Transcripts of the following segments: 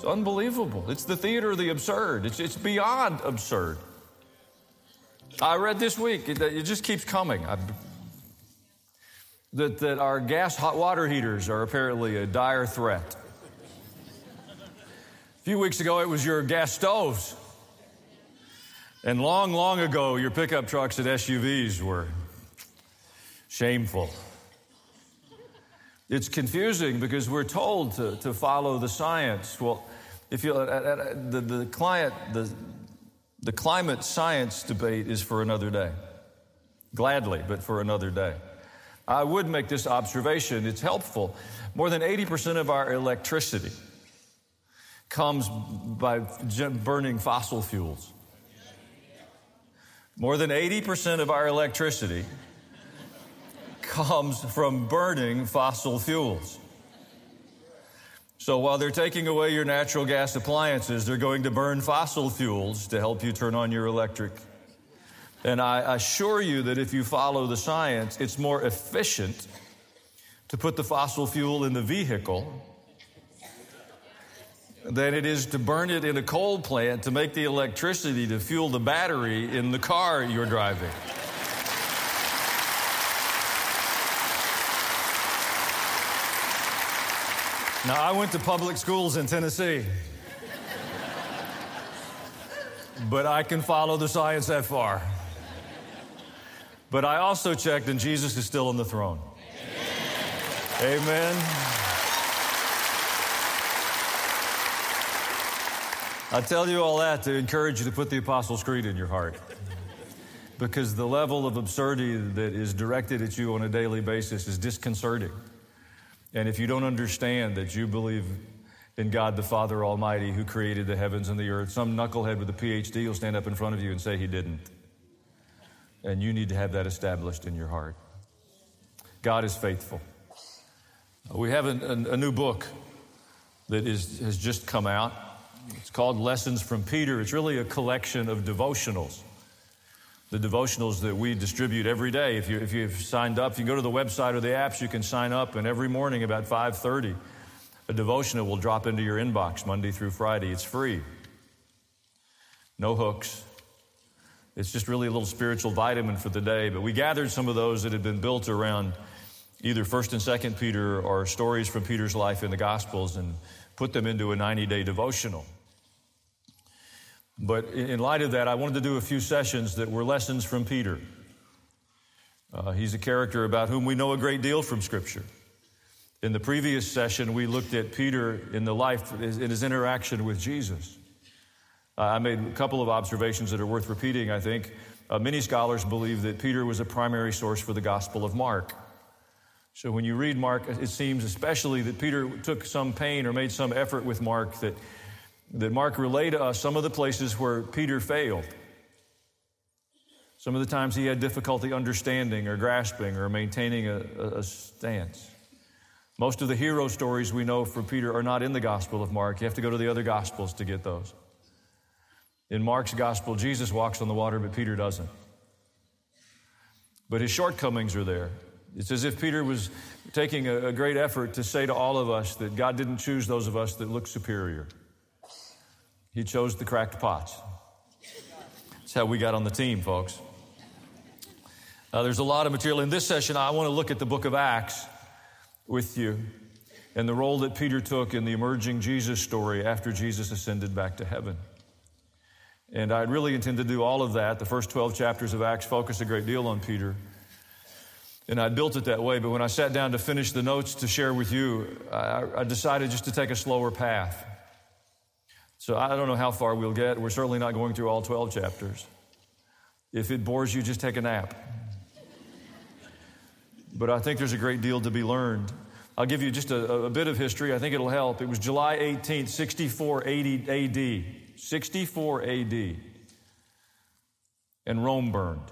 unbelievable. It's the theater of the absurd. It's beyond absurd. I read this week, it just keeps coming, that our gas hot water heaters are apparently a dire threat. A few weeks ago, it was your gas stoves. And long, long ago, your pickup trucks and SUVs were shameful. It's confusing because we're told to follow the science. Well, if you the climate science debate is for another day. Gladly, but for another day. I would make this observation. It's helpful. More than 80% of our electricity comes by burning fossil fuels. More than 80% of our electricity comes from burning fossil fuels. So while they're taking away your natural gas appliances, they're going to burn fossil fuels to help you turn on your electric. And I assure you that if you follow the science, it's more efficient to put the fossil fuel in the vehicle than it is to burn it in a coal plant to make the electricity to fuel the battery in the car you're driving. Now, I went to public schools in Tennessee, but I can follow the science that far. But I also checked, and Jesus is still on the throne. Amen. I tell you all that to encourage you to put the Apostles' Creed in your heart. Because the level of absurdity that is directed at you on a daily basis is disconcerting. And if you don't understand that you believe in God the Father Almighty who created the heavens and the earth, some knucklehead with a PhD will stand up in front of you and say he didn't. And you need to have that established in your heart. God is faithful. We have a new book that has just come out. It's called Lessons from Peter. It's really a collection of devotionals. The devotionals that we distribute every day. If you've signed up, if you go to the website or the apps, you can sign up. And every morning about 5:30, a devotional will drop into your inbox Monday through Friday. It's free. No hooks. It's just really a little spiritual vitamin for the day. But we gathered some of those that had been built around either 1st and 2nd Peter or stories from Peter's life in the Gospels and put them into a 90-day devotional. But in light of that, I wanted to do a few sessions that were lessons from Peter. He's a character about whom we know a great deal from Scripture. In the previous session, we looked at Peter in his interaction with Jesus. I made a couple of observations that are worth repeating, I think. Many scholars believe that Peter was a primary source for the Gospel of Mark. So when you read Mark, it seems especially that Peter took some pain or made some effort with Mark that Mark relayed to us some of the places where Peter failed. Some of the times he had difficulty understanding or grasping or maintaining a stance. Most of the hero stories we know from Peter are not in the Gospel of Mark. You have to go to the other Gospels to get those. In Mark's Gospel, Jesus walks on the water, but Peter doesn't. But his shortcomings are there. It's as if Peter was taking a great effort to say to all of us that God didn't choose those of us that look superior. He chose the cracked pots. That's how we got on the team, folks. There's a lot of material. In this session, I want to look at the book of Acts with you and the role that Peter took in the emerging Jesus story after Jesus ascended back to heaven. And I really intend to do all of that. The first 12 chapters of Acts focus a great deal on Peter. And I built it that way. But when I sat down to finish the notes to share with you, I decided just to take a slower path. So I don't know how far we'll get. We're certainly not going through all 12 chapters. If it bores you, just take a nap. But I think there's a great deal to be learned. I'll give you just a bit of history. I think it'll help. It was July 18th, 64 AD. 64 AD. And Rome burned.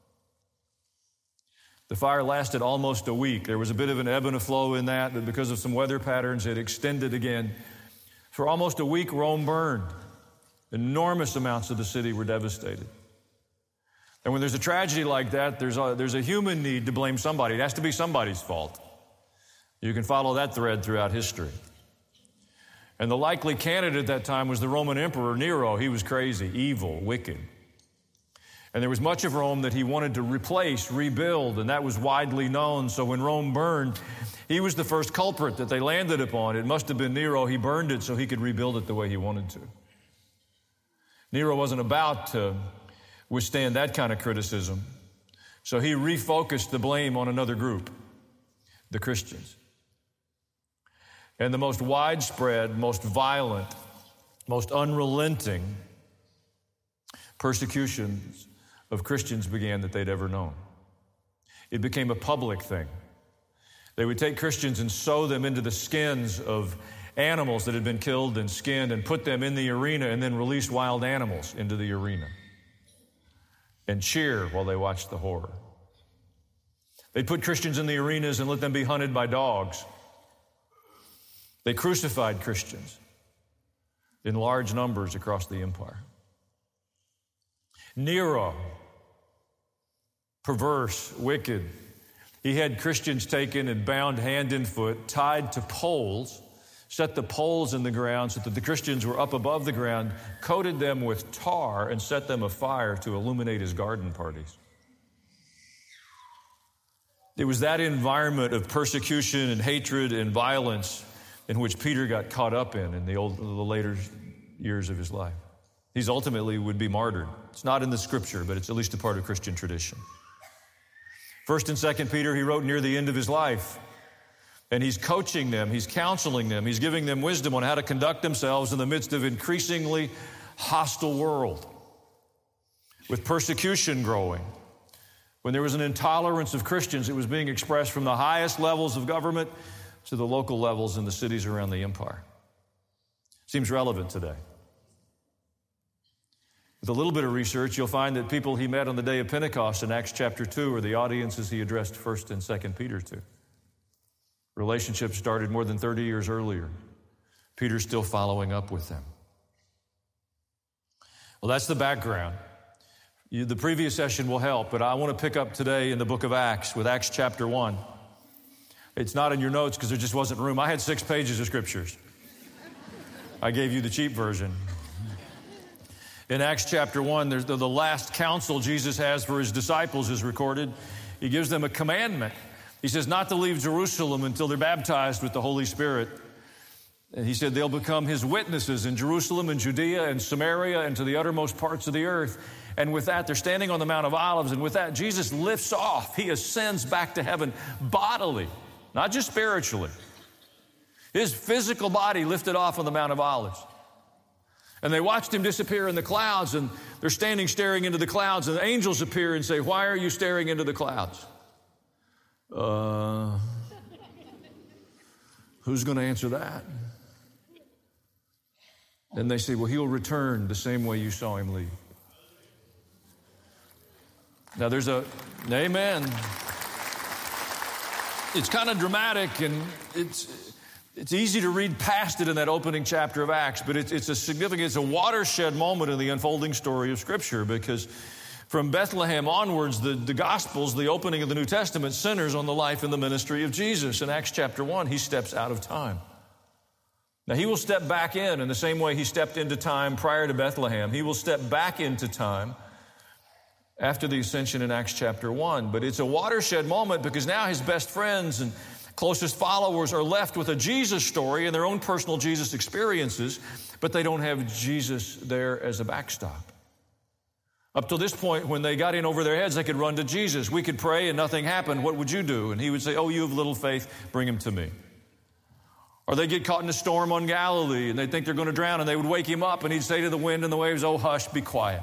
The fire lasted almost a week. There was a bit of an ebb and a flow in that, but because of some weather patterns, it extended again. For almost a week, Rome burned. Enormous amounts of the city were devastated. And when there's a tragedy like that, there's a human need to blame somebody. It has to be somebody's fault. You can follow that thread throughout history. And the likely candidate at that time was the Roman Emperor Nero. He was crazy, evil, wicked. And there was much of Rome that he wanted to replace, rebuild, and that was widely known. So when Rome burned, he was the first culprit that they landed upon. It must have been Nero. He burned it so he could rebuild it the way he wanted to. Nero wasn't about to withstand that kind of criticism. So he refocused the blame on another group, the Christians. And the most widespread, most violent, most unrelenting persecutions of Christians began that they'd ever known. It became a public thing. They would take Christians and sew them into the skins of animals that had been killed and skinned and put them in the arena and then release wild animals into the arena and cheer while they watched the horror. They'd put Christians in the arenas and let them be hunted by dogs. They crucified Christians in large numbers across the empire. Nero, perverse, wicked, he had Christians taken and bound hand and foot, tied to poles, set the poles in the ground so that the Christians were up above the ground, coated them with tar, and set them afire to illuminate his garden parties. It was that environment of persecution and hatred and violence in which Peter got caught up in the later years of his life. He's ultimately would be martyred. It's not in the scripture, but it's at least a part of Christian tradition. 1st and 2nd Peter, he wrote near the end of his life. And he's coaching them, he's counseling them, he's giving them wisdom on how to conduct themselves in the midst of an increasingly hostile world. With persecution growing. When there was an intolerance of Christians, it was being expressed from the highest levels of government to the local levels in the cities around the empire. Seems relevant today. With a little bit of research, you'll find that people he met on the day of Pentecost in Acts chapter 2 are the audiences he addressed 1st and 2nd Peter to. Relationships started more than 30 years earlier. Peter's still following up with them. Well, that's the background. The previous session will help, but I want to pick up today in the book of Acts with Acts chapter 1. It's not in your notes because there just wasn't room. I had 6 pages of scriptures. I gave you the cheap version. In Acts chapter 1, there's the last counsel Jesus has for his disciples is recorded. He gives them a commandment. He says not to leave Jerusalem until they're baptized with the Holy Spirit. And he said they'll become his witnesses in Jerusalem and Judea and Samaria and to the uttermost parts of the earth. And with that, they're standing on the Mount of Olives. And with that, Jesus lifts off. He ascends back to heaven bodily, not just spiritually. His physical body lifted off on the Mount of Olives. And they watched him disappear in the clouds, and they're standing staring into the clouds, and the angels appear and say, "Why are you staring into the clouds?" Who's going to answer that? And they say, "Well, he'll return the same way you saw him leave." Now there's amen. It's kind of dramatic, and it's easy to read past it in that opening chapter of Acts, but it's a watershed moment in the unfolding story of Scripture, because from Bethlehem onwards, the Gospels, the opening of the New Testament, centers on the life and the ministry of Jesus. In Acts chapter 1, he steps out of time. Now, he will step back in the same way he stepped into time prior to Bethlehem. He will step back into time after the ascension in Acts chapter 1. But it's a watershed moment because now his best friends and closest followers are left with a Jesus story and their own personal Jesus experiences, but they don't have Jesus there as a backstop. Up to this point, when they got in over their heads, they could run to Jesus. We could pray and nothing happened. What would you do? And he would say, "Oh, you have little faith. Bring him to me." Or they get caught in a storm on Galilee and they think they're going to drown, and they would wake him up and he'd say to the wind and the waves, "Oh, hush, be quiet."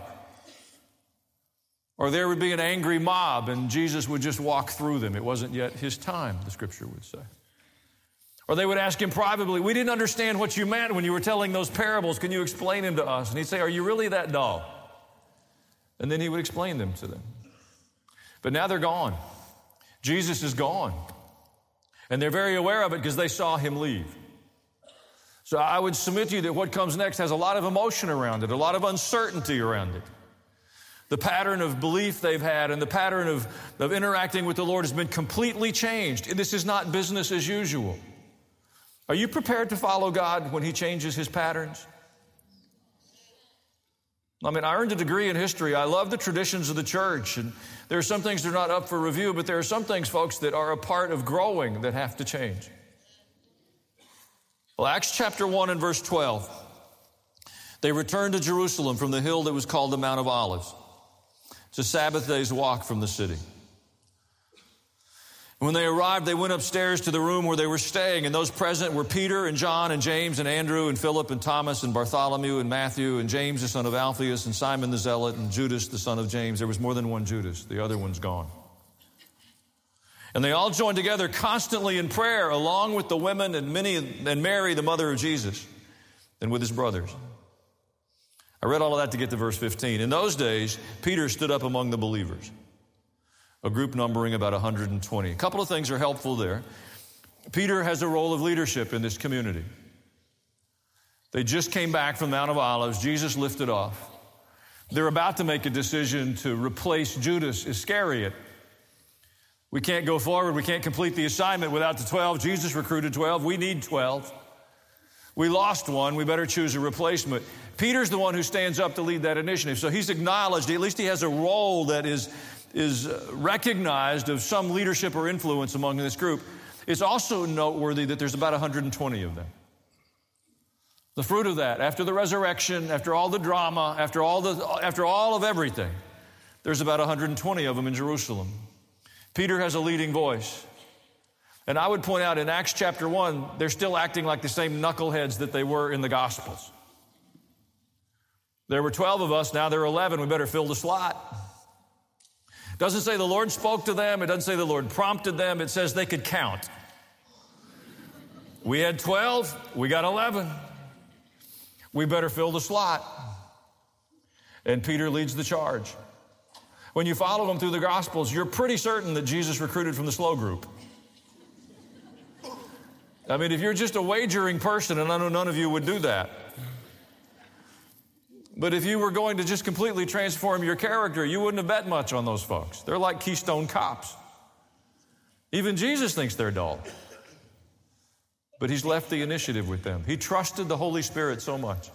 Or there would be an angry mob and Jesus would just walk through them. It wasn't yet his time, the scripture would say. Or they would ask him privately, "We didn't understand what you meant when you were telling those parables. Can you explain them to us?" And he'd say, "Are you really that dull?" And then he would explain them to them. But now they're gone. Jesus is gone. And they're very aware of it because they saw him leave. So I would submit to you that what comes next has a lot of emotion around it, a lot of uncertainty around it. The pattern of belief they've had and the pattern of interacting with the Lord has been completely changed. This is not business as usual. Are you prepared to follow God when He changes His patterns? I mean, I earned a degree in history. I love the traditions of the church, and there are some things that are not up for review, but there are some things, folks, that are a part of growing that have to change. Well, Acts chapter 1 and verse 12. They returned to Jerusalem from the hill that was called the Mount of Olives. It's a Sabbath day's walk from the city. When they arrived, they went upstairs to the room where they were staying, and those present were Peter and John and James and Andrew and Philip and Thomas and Bartholomew and Matthew and James the son of Alphaeus and Simon the Zealot and Judas the son of James. There was more than one Judas. The other one's gone. And they all joined together constantly in prayer, along with the women and Mary, the mother of Jesus, and with his brothers. I read all of that to get to verse 15. In those days, Peter stood up among the believers, a group numbering about 120. A couple of things are helpful there. Peter has a role of leadership in this community. They just came back from the Mount of Olives. Jesus lifted off. They're about to make a decision to replace Judas Iscariot. We can't go forward. We can't complete the assignment without the 12. Jesus recruited 12. We need 12. We lost one. We better choose a replacement. Peter's the one who stands up to lead that initiative. So he's acknowledged, at least he has a role that is recognized of some leadership or influence among this group. It's also noteworthy that there's about 120 of them. The fruit of that, after the resurrection, after all the drama, after all of everything, there's about 120 of them in Jerusalem. Peter has a leading voice. And I would point out in Acts chapter 1, they're still acting like the same knuckleheads that they were in the Gospels. There were 12 of us, now there are 11. We better fill the slot. It doesn't say the Lord spoke to them. It doesn't say the Lord prompted them. It says they could count. We had 12. We got 11. We better fill the slot. And Peter leads the charge. When you follow them through the Gospels, you're pretty certain that Jesus recruited from the slow group. I mean, if you're just a wagering person, and I know none of you would do that, but if you were going to just completely transform your character, you wouldn't have bet much on those folks. They're like Keystone Cops. Even Jesus thinks they're dull. But he's left the initiative with them. He trusted the Holy Spirit so much.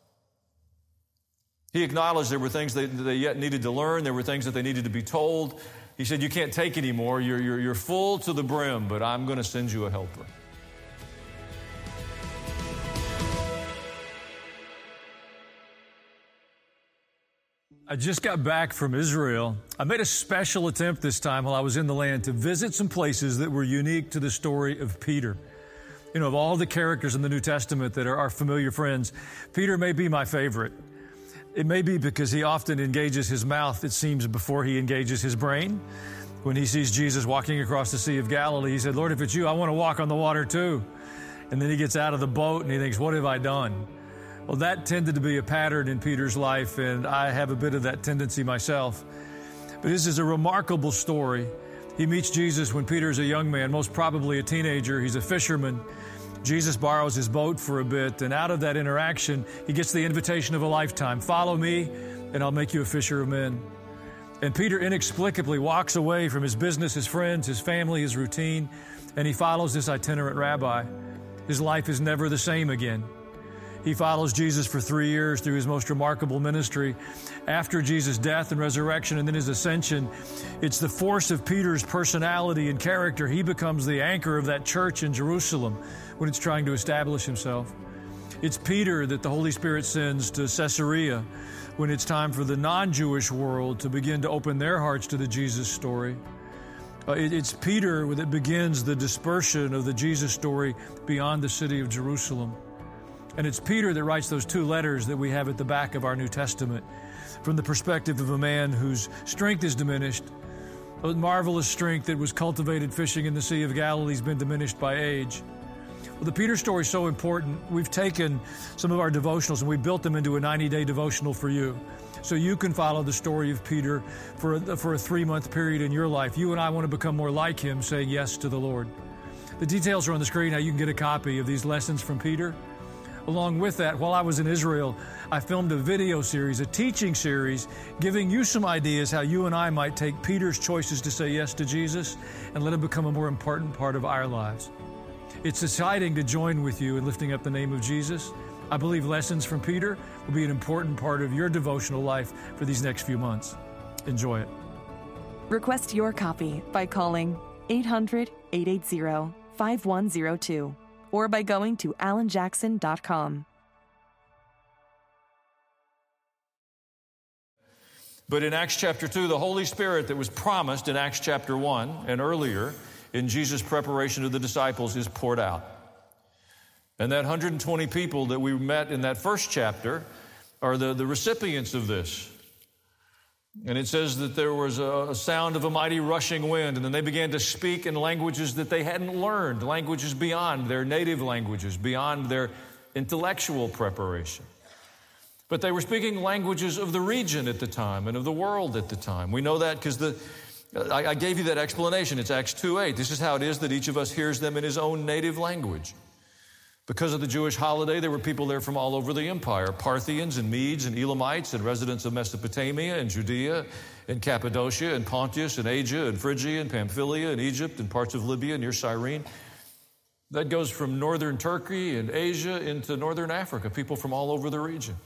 He acknowledged there were things they yet needed to learn. There were things that they needed to be told. He said, you can't take anymore. You're full to the brim, but I'm going to send you a helper. I just got back from Israel. I made a special attempt this time while I was in the land to visit some places that were unique to the story of Peter. You know, of all the characters in the New Testament that are our familiar friends, Peter may be my favorite. It may be because he often engages his mouth, it seems, before he engages his brain. When he sees Jesus walking across the Sea of Galilee, he said, Lord, if it's you, I want to walk on the water too. And then he gets out of the boat and he thinks, what have I done? Well, that tended to be a pattern in Peter's life, and I have a bit of that tendency myself. But this is a remarkable story. He meets Jesus when Peter's a young man, most probably a teenager. He's a fisherman. Jesus borrows his boat for a bit, and out of that interaction, he gets the invitation of a lifetime. Follow me, and I'll make you a fisher of men. And Peter inexplicably walks away from his business, his friends, his family, his routine, and he follows this itinerant rabbi. His life is never the same again. He follows Jesus for 3 years through his most remarkable ministry. After Jesus' death and resurrection and then his ascension, it's the force of Peter's personality and character. He becomes the anchor of that church in Jerusalem when it's trying to establish himself. It's Peter that the Holy Spirit sends to Caesarea when it's time for the non-Jewish world to begin to open their hearts to the Jesus story. It's Peter that begins the dispersion of the Jesus story beyond the city of Jerusalem. And it's Peter that writes those 2 letters that we have at the back of our New Testament from the perspective of a man whose strength is diminished. A marvelous strength that was cultivated fishing in the Sea of Galilee has been diminished by age. Well, the Peter story is so important. We've taken some of our devotionals and we built them into a 90-day devotional for you. So you can follow the story of Peter for a 3-month period in your life. You and I want to become more like him, saying yes to the Lord. The details are on the screen. Now you can get a copy of these lessons from Peter. Along with that, while I was in Israel, I filmed a video series, a teaching series, giving you some ideas how you and I might take Peter's choices to say yes to Jesus and let him become a more important part of our lives. It's exciting to join with you in lifting up the name of Jesus. I believe lessons from Peter will be an important part of your devotional life for these next few months. Enjoy it. Request your copy by calling 800-880-5102 or by going to alanjackson.com. But in Acts chapter 2, the Holy Spirit that was promised in Acts chapter 1 and earlier in Jesus' preparation of the disciples is poured out. And that 120 people that we met in that first chapter are the recipients of this. And it says that there was a sound of a mighty rushing wind, and then they began to speak in languages that they hadn't learned, languages beyond their native languages, beyond their intellectual preparation. But they were speaking languages of the region at the time and of the world at the time. We know that because I gave you that explanation. It's Acts 2:8. This is how it is that each of us hears them in his own native language. Because of the Jewish holiday, there were people there from all over the empire, Parthians and Medes and Elamites and residents of Mesopotamia and Judea and Cappadocia and Pontus and Asia and Phrygia and Pamphylia and Egypt and parts of Libya near Cyrene. That goes from northern Turkey and Asia into northern Africa, people from all over the region.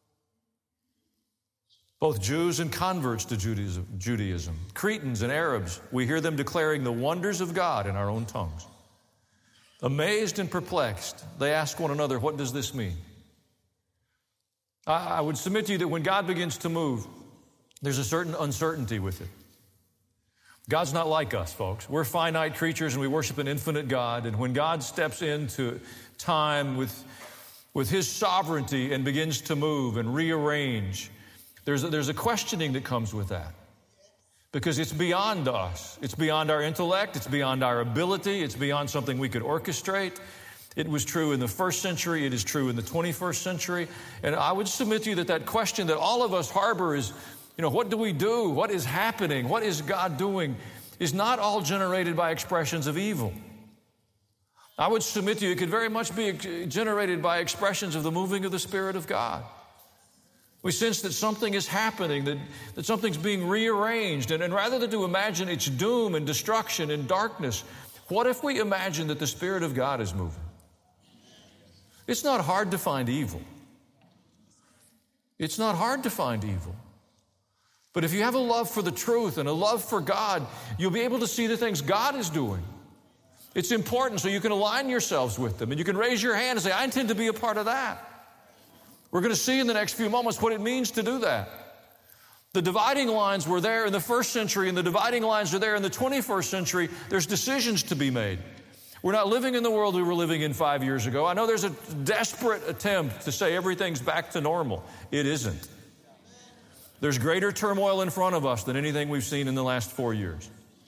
Both Jews and converts to Judaism, Cretans and Arabs, we hear them declaring the wonders of God in our own tongues. Amazed and perplexed, they ask one another, what does this mean? I would submit to you that when God begins to move, there's a certain uncertainty with it. God's not like us, folks. We're finite creatures and we worship an infinite God. And when God steps into time with his sovereignty and begins to move and rearrange, there's a questioning that comes with that. Because it's beyond us. It's beyond our intellect. It's beyond our ability. It's beyond something we could orchestrate. It was true in the first century. It is true in the 21st century. And I would submit to you that question that all of us harbor is, what do we do? What is happening? What is God doing? Is not all generated by expressions of evil. I would submit to you it could very much be generated by expressions of the moving of the Spirit of God. We sense that something is happening, that something's being rearranged. And rather than to imagine its doom and destruction and darkness, what if we imagine that the Spirit of God is moving? It's not hard to find evil. It's not hard to find evil. But if you have a love for the truth and a love for God, you'll be able to see the things God is doing. It's important so you can align yourselves with them. And you can raise your hand and say, I intend to be a part of that. We're going to see in the next few moments what it means to do that. The dividing lines were there in the first century, and the dividing lines are there in the 21st century. There's decisions to be made. We're not living in the world we were living in 5 years ago. I know there's a desperate attempt to say everything's back to normal. It isn't. There's greater turmoil in front of us than anything we've seen in the last 4 years.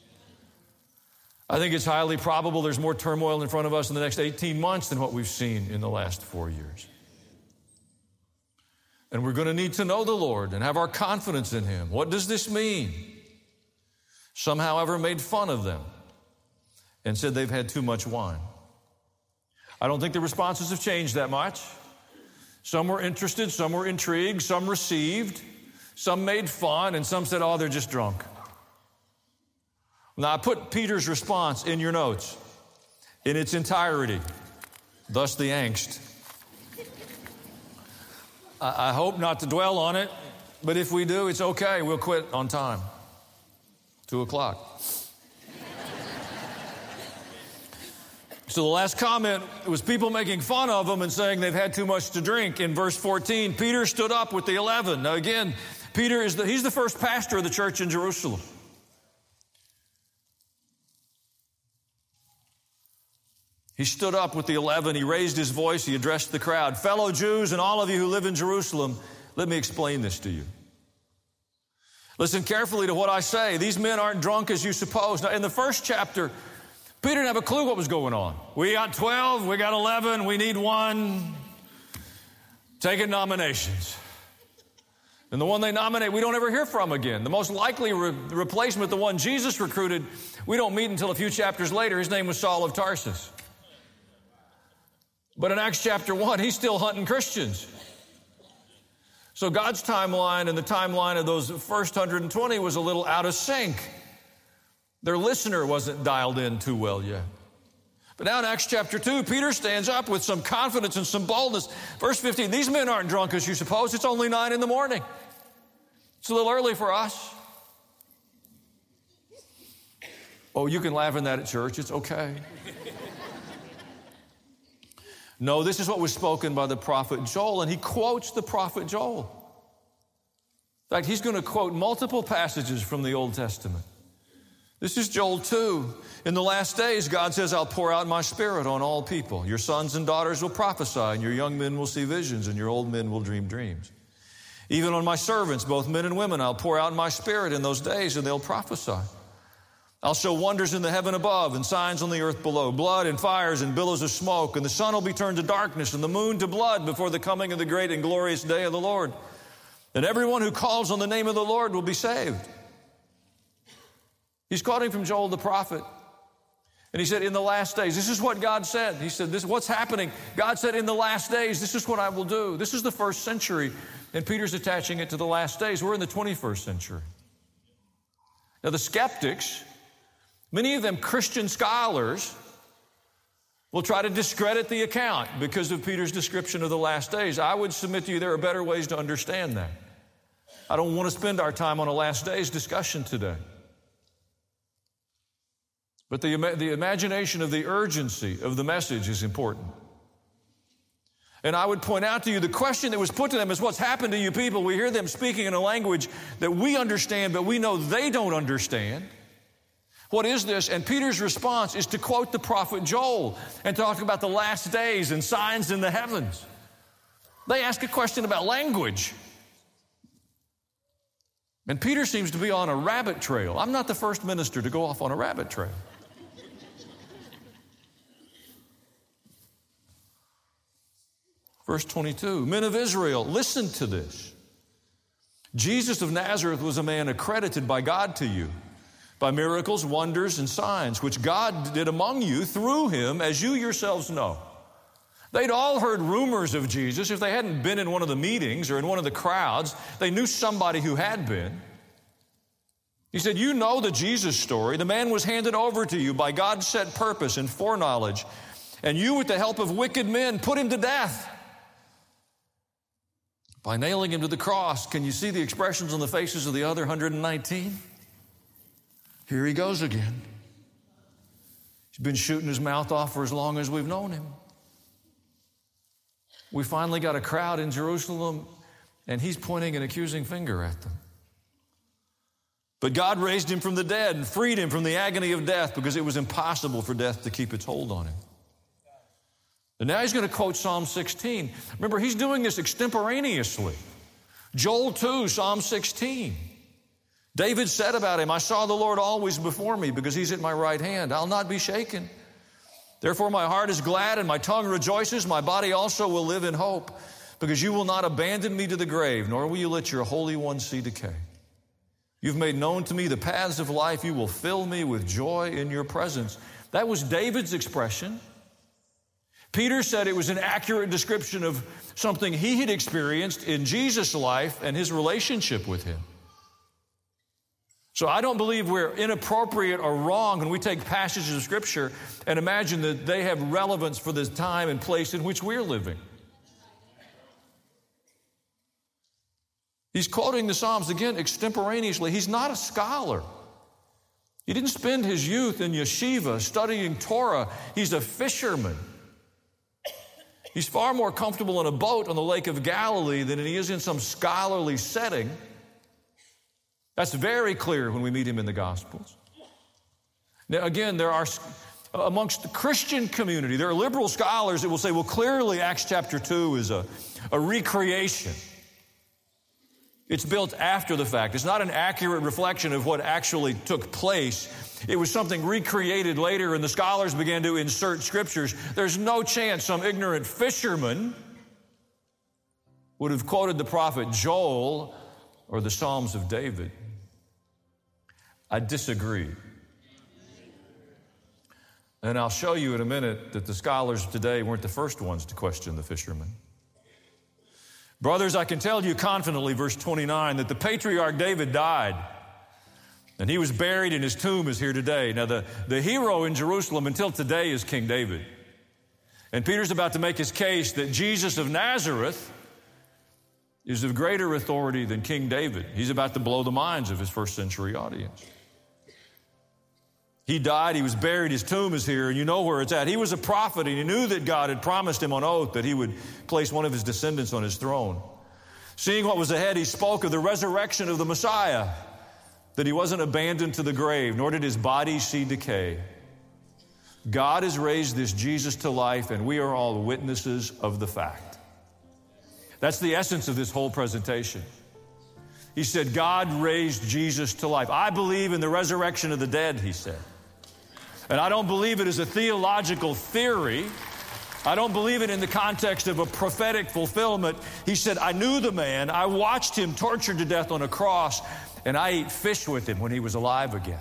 I think it's highly probable there's more turmoil in front of us in the next 18 months than what we've seen in the last 4 years. And we're going to need to know the Lord and have our confidence in him. What does this mean? Some, however, made fun of them and said they've had too much wine. I don't think the responses have changed that much. Some were interested, some were intrigued, some received, some made fun, and some said, they're just drunk. Now, I put Peter's response in your notes in its entirety, thus the angst. I hope not to dwell on it, but if we do, it's okay. We'll quit on time. 2:00. So the last comment was people making fun of them and saying they've had too much to drink. In verse 14, Peter stood up with the 11. Now again, Peter he's the first pastor of the church in Jerusalem. He stood up with the 11. He raised his voice. He addressed the crowd. Fellow Jews and all of you who live in Jerusalem, let me explain this to you. Listen carefully to what I say. These men aren't drunk as you suppose. Now, in the first chapter, Peter didn't have a clue what was going on. We got 12, we got 11, we need one. Taking nominations. And the one they nominate, we don't ever hear from again. The most likely replacement, the one Jesus recruited, we don't meet until a few chapters later. His name was Saul of Tarsus. But in Acts chapter 1, he's still hunting Christians. So God's timeline and the timeline of those first 120 was a little out of sync. Their listener wasn't dialed in too well yet. But now in Acts chapter 2, Peter stands up with some confidence and some boldness. Verse 15, these men aren't drunk as you suppose. It's only 9 a.m. It's a little early for us. Oh, you can laugh at that at church. It's okay. No, this is what was spoken by the prophet Joel, and he quotes the prophet Joel. In fact, he's going to quote multiple passages from the Old Testament. This is Joel 2. In the last days, God says, I'll pour out my spirit on all people. Your sons and daughters will prophesy, and your young men will see visions, and your old men will dream dreams. Even on my servants, both men and women, I'll pour out my spirit in those days, and they'll prophesy. I'll show wonders in the heaven above and signs on the earth below, blood and fires and billows of smoke, and the sun will be turned to darkness and the moon to blood before the coming of the great and glorious day of the Lord. And everyone who calls on the name of the Lord will be saved. He's quoting from Joel the prophet. And he said, in the last days, this is what God said. He said, this is what's happening. God said, in the last days, this is what I will do. This is the first century. And Peter's attaching it to the last days. We're in the 21st century. Now the skeptics, many of them Christian scholars, will try to discredit the account because of Peter's description of the last days. I would submit to you there are better ways to understand that. I don't want to spend our time on a last days discussion today. But the imagination of the urgency of the message is important. And I would point out to you, the question that was put to them is, what's happened to you people? We hear them speaking in a language that we understand, but we know they don't understand. What is this? And Peter's response is to quote the prophet Joel and talk about the last days and signs in the heavens. They ask a question about language. And Peter seems to be on a rabbit trail. I'm not the first minister to go off on a rabbit trail. Verse 22, men of Israel, listen to this. Jesus of Nazareth was a man accredited by God to you, by miracles, wonders, and signs, which God did among you through him, as you yourselves know. They'd all heard rumors of Jesus. If they hadn't been in one of the meetings or in one of the crowds, they knew somebody who had been. He said, you know the Jesus story. The man was handed over to you by God's set purpose and foreknowledge, and you, with the help of wicked men, put him to death by nailing him to the cross. Can you see the expressions on the faces of the other 119? Here he goes again. He's been shooting his mouth off for as long as we've known him. We finally got a crowd in Jerusalem, and he's pointing an accusing finger at them. But God raised him from the dead and freed him from the agony of death, because it was impossible for death to keep its hold on him. And now he's going to quote Psalm 16. Remember, he's doing this extemporaneously. Joel 2, Psalm 16. David said about him, I saw the Lord always before me, because he's at my right hand. I'll not be shaken. Therefore my heart is glad and my tongue rejoices. My body also will live in hope, because you will not abandon me to the grave, nor will you let your Holy One see decay. You've made known to me the paths of life. You will fill me with joy in your presence. That was David's expression. Peter said it was an accurate description of something he had experienced in Jesus' life and his relationship with him. So I don't believe we're inappropriate or wrong when we take passages of Scripture and imagine that they have relevance for the time and place in which we're living. He's quoting the Psalms, again, extemporaneously. He's not a scholar. He didn't spend his youth in yeshiva studying Torah. He's a fisherman. He's far more comfortable in a boat on the Lake of Galilee than he is in some scholarly setting. That's very clear when we meet him in the Gospels. Now, again, there are, amongst the Christian community, there are liberal scholars that will say, well, clearly Acts chapter 2 is a recreation. It's built after the fact. It's not an accurate reflection of what actually took place. It was something recreated later, and the scholars began to insert scriptures. There's no chance some ignorant fisherman would have quoted the prophet Joel or the Psalms of David. I disagree. And I'll show you in a minute that the scholars today weren't the first ones to question the fisherman. Brothers, I can tell you confidently, verse 29, that the patriarch David died, And he was buried, and his tomb is here today. Now, the hero in Jerusalem until today is King David. And Peter's about to make his case that Jesus of Nazareth is of greater authority than King David. He's about to blow the minds of his first century audience. He died, he was buried, his tomb is here, and you know where it's at. He was a prophet, and he knew that God had promised him on oath that he would place one of his descendants on his throne. Seeing what was ahead, he spoke of the resurrection of the Messiah, that he wasn't abandoned to the grave, nor did his body see decay. God has raised this Jesus to life, and we are all witnesses of the fact. That's the essence of this whole presentation. He said, God raised Jesus to life. I believe in the resurrection of the dead, he said. And I don't believe it as a theological theory. I don't believe it in the context of a prophetic fulfillment. He said, I knew the man. I watched him tortured to death on a cross, and I ate fish with him when he was alive again.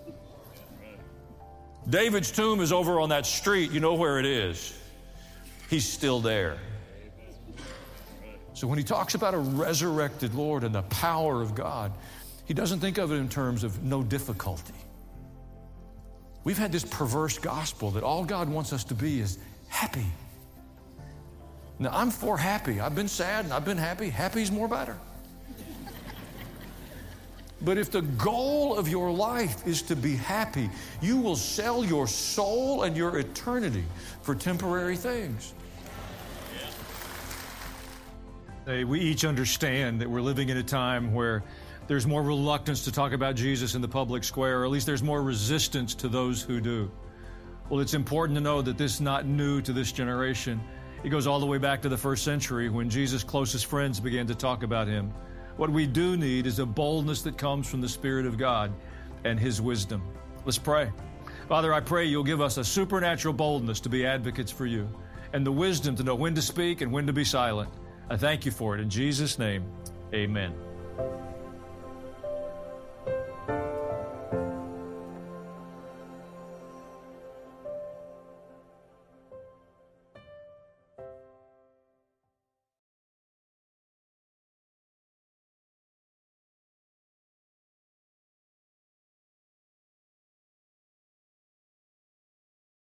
David's tomb is over on that street. You know where it is. He's still there. So when he talks about a resurrected Lord and the power of God, he doesn't think of it in terms of no difficulty. We've had this perverse gospel that all God wants us to be is happy. Now, I'm for happy. I've been sad and I've been happy. Happy's more better. But if the goal of your life is to be happy, you will sell your soul and your eternity for temporary things. We each understand that we're living in a time where there's more reluctance to talk about Jesus in the public square, or at least there's more resistance to those who do. Well, it's important to know that this is not new to this generation. It goes all the way back to the first century when Jesus' closest friends began to talk about him. What we do need is a boldness that comes from the Spirit of God and his wisdom. Let's pray. Father, I pray you'll give us a supernatural boldness to be advocates for you and the wisdom to know when to speak and when to be silent. I thank you for it. In Jesus' name, amen.